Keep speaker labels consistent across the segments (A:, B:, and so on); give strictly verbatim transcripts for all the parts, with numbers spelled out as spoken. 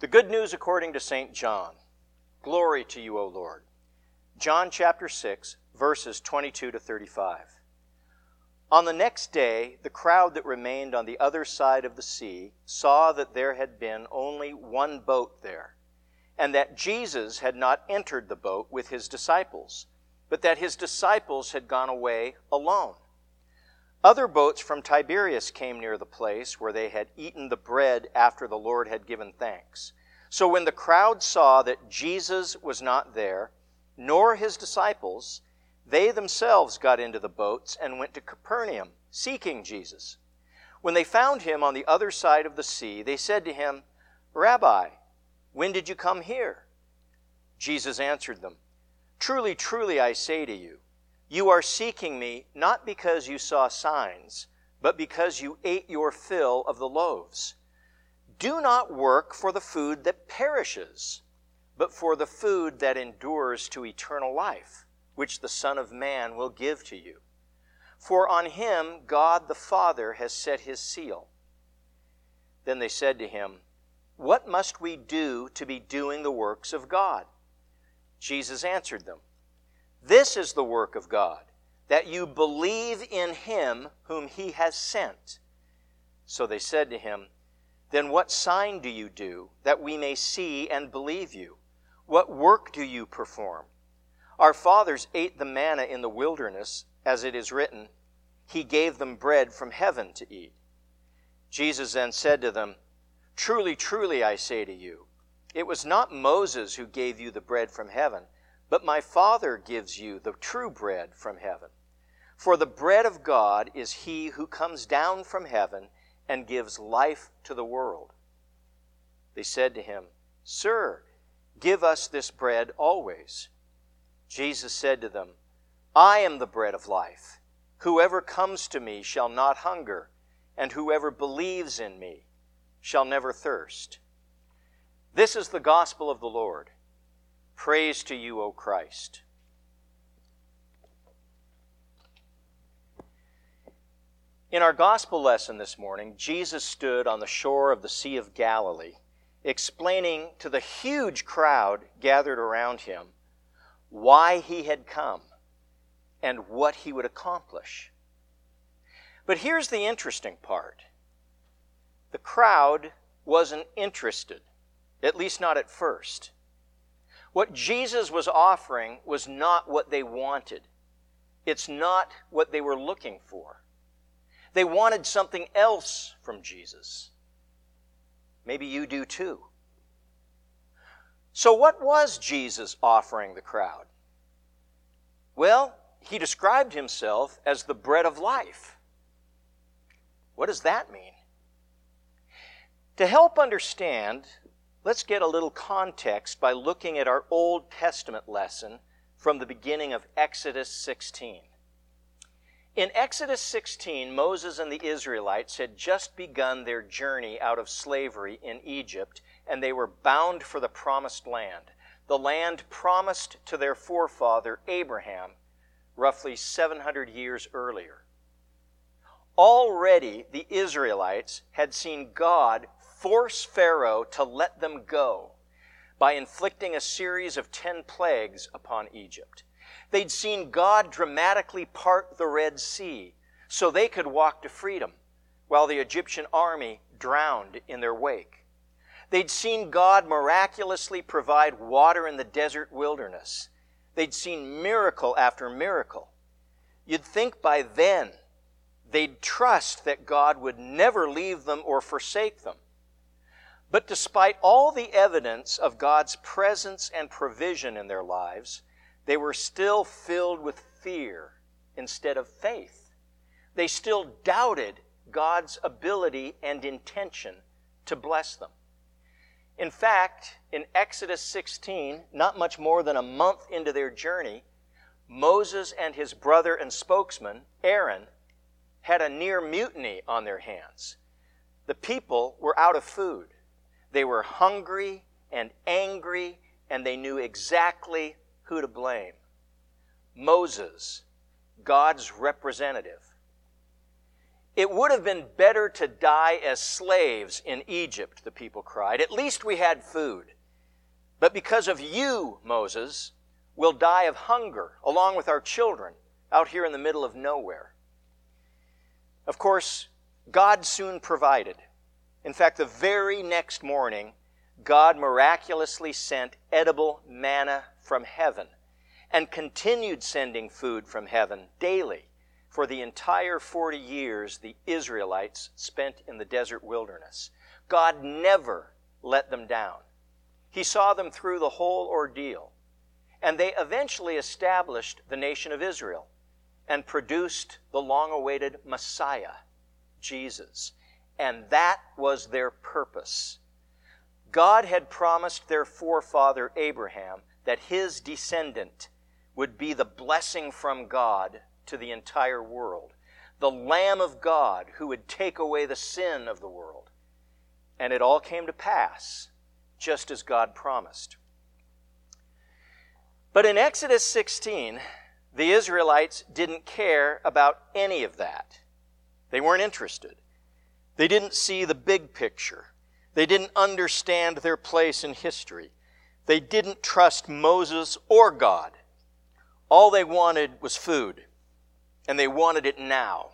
A: The good news according to Saint John. Glory to you, O Lord. John chapter six, verses twenty-two to thirty-five. On the next day, the crowd that remained on the other side of the sea saw that there had been only one boat there, and that Jesus had not entered the boat with his disciples, but that his disciples had gone away alone. Other boats from Tiberias came near the place where they had eaten the bread after the Lord had given thanks. So when the crowd saw that Jesus was not there, nor his disciples, they themselves got into the boats and went to Capernaum, seeking Jesus. When they found him on the other side of the sea, they said to him, "Rabbi, when did you come here?" Jesus answered them, "Truly, truly, I say to you, you are seeking me not because you saw signs, but because you ate your fill of the loaves. Do not work for the food that perishes, but for the food that endures to eternal life, which the Son of Man will give to you. For on him God the Father has set his seal." Then they said to him, "What must we do to be doing the works of God?" Jesus answered them, "This is the work of God, that you believe in him whom he has sent." So they said to him, "Then what sign do you do, that we may see and believe you? What work do you perform? Our fathers ate the manna in the wilderness, as it is written, 'He gave them bread from heaven to eat.'" Jesus then said to them, "Truly, truly, I say to you, it was not Moses who gave you the bread from heaven, but my Father gives you the true bread from heaven. For the bread of God is he who comes down from heaven and gives life to the world." They said to him, "Sir, give us this bread always." Jesus said to them, "I am the bread of life. Whoever comes to me shall not hunger, and whoever believes in me shall never thirst." This is the gospel of the Lord. Praise to you, O Christ. In our gospel lesson this morning, Jesus stood on the shore of the Sea of Galilee, explaining to the huge crowd gathered around him why he had come and what he would accomplish. But here's the interesting part. The crowd wasn't interested, at least not at first. What Jesus was offering was not what they wanted. It's not what they were looking for. They wanted something else from Jesus. Maybe you do too. So what was Jesus offering the crowd? Well, he described himself as the bread of life. What does that mean? To help understand, let's get a little context by looking at our Old Testament lesson from the beginning of Exodus sixteen. In Exodus sixteen, Moses and the Israelites had just begun their journey out of slavery in Egypt, and they were bound for the promised land, the land promised to their forefather Abraham roughly seven hundred years earlier. Already the Israelites had seen God force Pharaoh to let them go by inflicting a series of ten plagues upon Egypt. They'd seen God dramatically part the Red Sea so they could walk to freedom while the Egyptian army drowned in their wake. They'd seen God miraculously provide water in the desert wilderness. They'd seen miracle after miracle. You'd think by then they'd trust that God would never leave them or forsake them. But despite all the evidence of God's presence and provision in their lives, they were still filled with fear instead of faith. They still doubted God's ability and intention to bless them. In fact, in Exodus sixteen, not much more than a month into their journey, Moses and his brother and spokesman, Aaron, had a near mutiny on their hands. The people were out of food. They were hungry and angry, and they knew exactly who to blame. Moses, God's representative. It would have been better to die as slaves in Egypt, the people cried. At least we had food. But because of you, Moses, we'll die of hunger, along with our children, out here in the middle of nowhere. Of course, God soon provided. In fact, the very next morning, God miraculously sent edible manna from heaven and continued sending food from heaven daily for the entire forty years the Israelites spent in the desert wilderness. God never let them down. He saw them through the whole ordeal, and they eventually established the nation of Israel and produced the long-awaited Messiah, Jesus. And that was their purpose. God had promised their forefather Abraham that his descendant would be the blessing from God to the entire world, the Lamb of God who would take away the sin of the world. And it all came to pass, just as God promised. But in Exodus sixteen, the Israelites didn't care about any of that. They weren't interested. They didn't see the big picture. They didn't understand their place in history. They didn't trust Moses or God. All they wanted was food, and they wanted it now.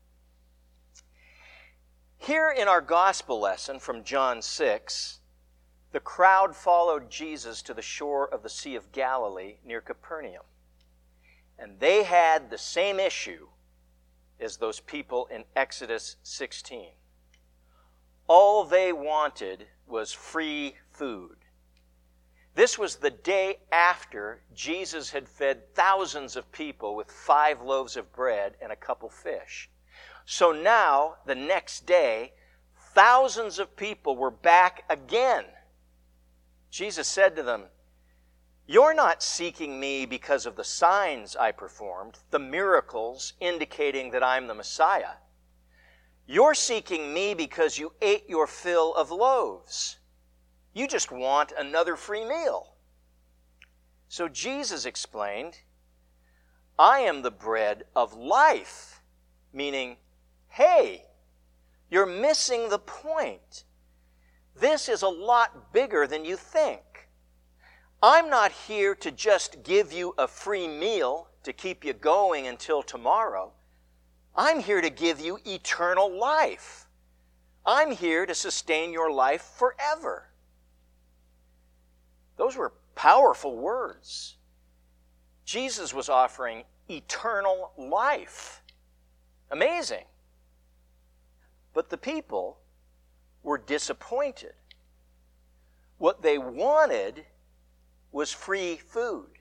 A: Here in our gospel lesson from John six, the crowd followed Jesus to the shore of the Sea of Galilee near Capernaum. And they had the same issue as those people in Exodus sixteen. All they wanted was free food. This was the day after Jesus had fed thousands of people with five loaves of bread and a couple fish. So now, the next day, thousands of people were back again. Jesus said to them, "You're not seeking me because of the signs I performed, the miracles indicating that I'm the Messiah. You're seeking me because you ate your fill of loaves. You just want another free meal." So Jesus explained, "I am the bread of life," meaning, hey, you're missing the point. This is a lot bigger than you think. I'm not here to just give you a free meal to keep you going until tomorrow. I'm here to give you eternal life. I'm here to sustain your life forever. Those were powerful words. Jesus was offering eternal life. Amazing. But the people were disappointed. What they wanted was free food.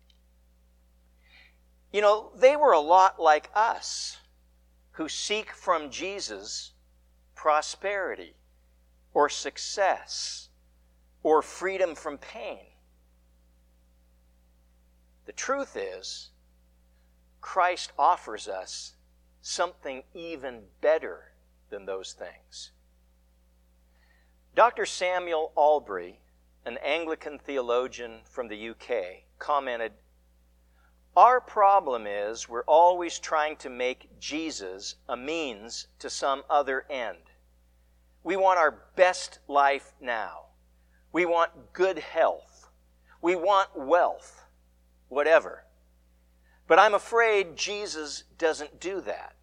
A: You know, they were a lot like us, who seek from Jesus prosperity or success or freedom from pain. The truth is, Christ offers us something even better than those things. Doctor Samuel Albury, an Anglican theologian from the U K, commented, "Our problem is we're always trying to make Jesus a means to some other end. We want our best life now. We want good health. We want wealth, whatever. But I'm afraid Jesus doesn't do that."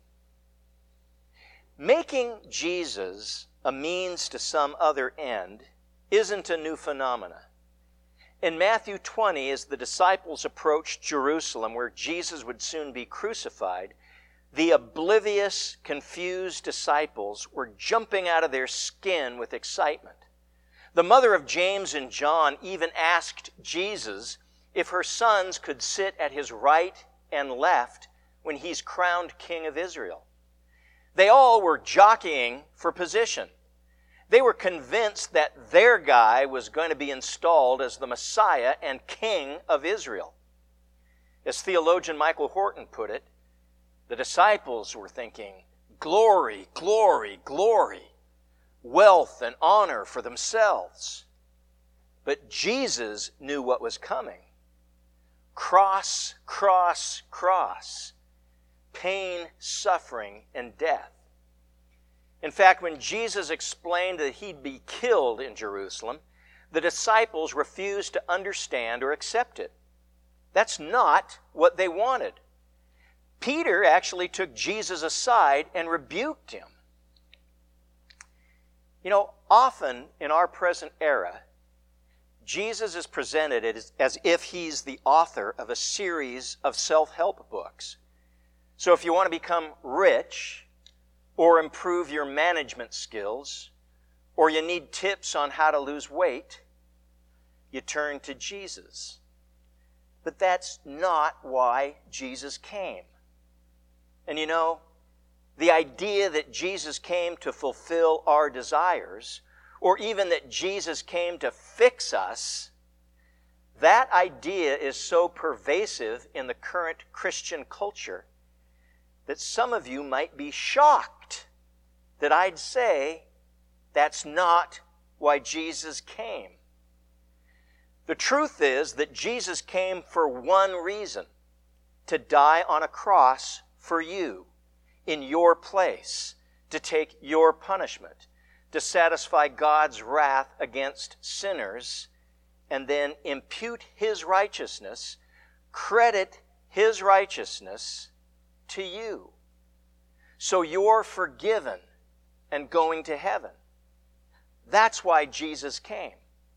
A: Making Jesus a means to some other end isn't a new phenomena. In Matthew twenty, as the disciples approached Jerusalem, where Jesus would soon be crucified, the oblivious, confused disciples were jumping out of their skin with excitement. The mother of James and John even asked Jesus if her sons could sit at his right and left when he's crowned king of Israel. They all were jockeying for position. They were convinced that their guy was going to be installed as the Messiah and King of Israel. As theologian Michael Horton put it, the disciples were thinking, glory, glory, glory, wealth and honor for themselves. But Jesus knew what was coming. Cross, cross, cross. Pain, suffering, and death. In fact, when Jesus explained that he'd be killed in Jerusalem, the disciples refused to understand or accept it. That's not what they wanted. Peter actually took Jesus aside and rebuked him. You know, often in our present era, Jesus is presented as, as if he's the author of a series of self-help books. So if you want to become rich, or improve your management skills, or you need tips on how to lose weight, you turn to Jesus. But that's not why Jesus came. And you know, the idea that Jesus came to fulfill our desires, or even that Jesus came to fix us, that idea is so pervasive in the current Christian culture that some of you might be shocked that I'd say that's not why Jesus came. The truth is that Jesus came for one reason: to die on a cross for you, in your place, to take your punishment, to satisfy God's wrath against sinners, and then impute His righteousness, credit His righteousness to you. So you're forgiven and going to heaven. That's why Jesus came.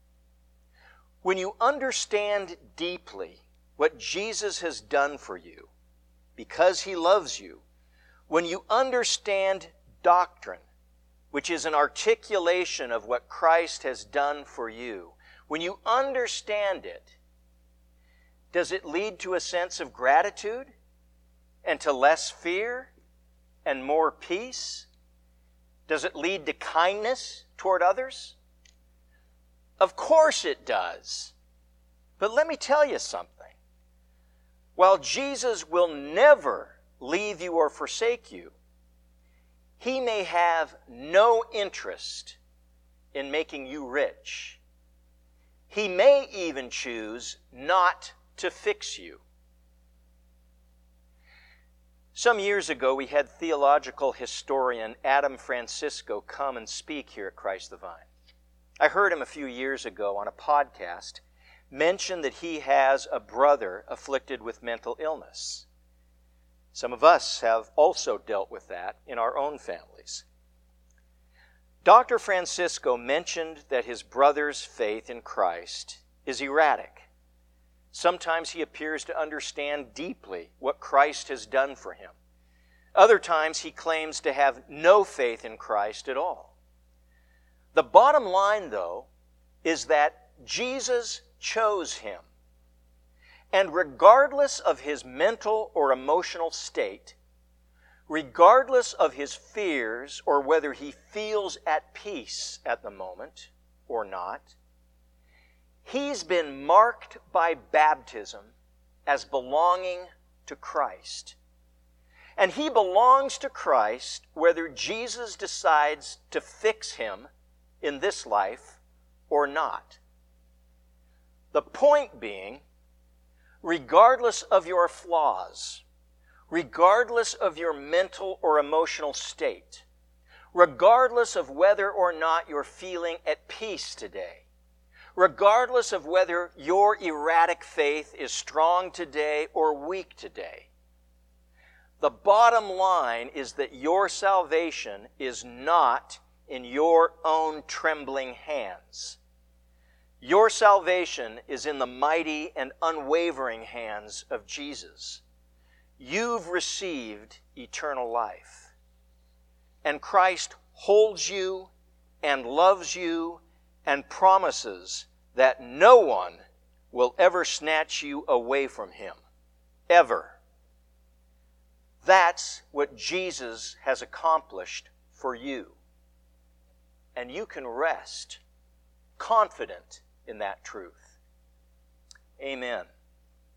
A: When you understand deeply what Jesus has done for you, because He loves you, when you understand doctrine, which is an articulation of what Christ has done for you, when you understand it, does it lead to a sense of gratitude and to less fear and more peace? Does it lead to kindness toward others? Of course it does. But let me tell you something. While Jesus will never leave you or forsake you, He may have no interest in making you rich. He may even choose not to fix you. Some years ago, we had theological historian Adam Francisco come and speak here at Christ the Vine. I heard him a few years ago on a podcast mention that he has a brother afflicted with mental illness. Some of us have also dealt with that in our own families. Doctor Francisco mentioned that his brother's faith in Christ is erratic. Sometimes he appears to understand deeply what Christ has done for him. Other times he claims to have no faith in Christ at all. The bottom line, though, is that Jesus chose him. And regardless of his mental or emotional state, regardless of his fears or whether he feels at peace at the moment or not, he's been marked by baptism as belonging to Christ. And he belongs to Christ whether Jesus decides to fix him in this life or not. The point being, regardless of your flaws, regardless of your mental or emotional state, regardless of whether or not you're feeling at peace today, regardless of whether your erratic faith is strong today or weak today, the bottom line is that your salvation is not in your own trembling hands. Your salvation is in the mighty and unwavering hands of Jesus. You've received eternal life. And Christ holds you and loves you and promises that no one will ever snatch you away from Him. Ever. That's what Jesus has accomplished for you. And you can rest confident in that truth. Amen.